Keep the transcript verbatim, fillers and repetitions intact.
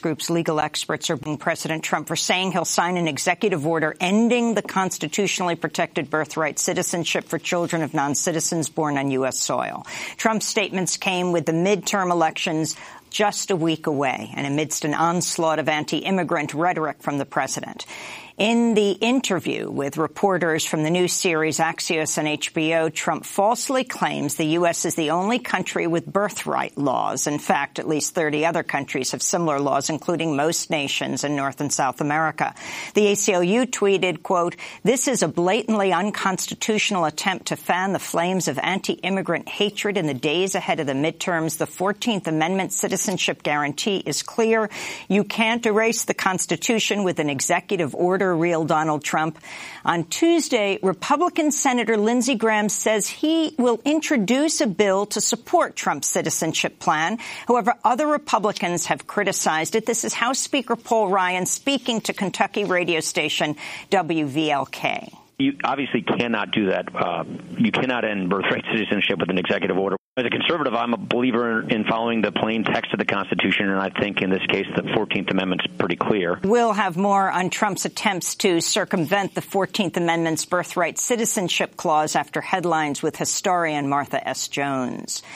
Group's legal experts are blaming President Trump for saying he'll sign an executive order ending the constitutionally protected birthright citizenship for children of non-citizens born on U S soil. Trump's statements came with the midterm elections just a week away and amidst an onslaught of anti-immigrant rhetoric from the president. In the interview with reporters from the new series Axios on H B O, Trump falsely claims the U S is the only country with birthright laws. In fact, at least thirty other countries have similar laws, including most nations in North and South America. The A C L U tweeted, quote, "This is a blatantly unconstitutional attempt to fan the flames of anti-immigrant hatred in the days ahead of the midterms. The fourteenth Amendment citizenship guarantee is clear. You can't erase the Constitution with an executive order," real Donald Trump. On Tuesday, Republican Senator Lindsey Graham says he will introduce a bill to support Trump's citizenship plan. However, other Republicans have criticized it. This is House Speaker Paul Ryan speaking to Kentucky radio station W V L K. You obviously cannot do that. Uh, you cannot end birthright citizenship with an executive order. As a conservative, I'm a believer in following the plain text of the Constitution, and I think in this case the fourteenth Amendment's pretty clear. We'll have more on Trump's attempts to circumvent the fourteenth Amendment's birthright citizenship clause after headlines with historian Martha S. Jones.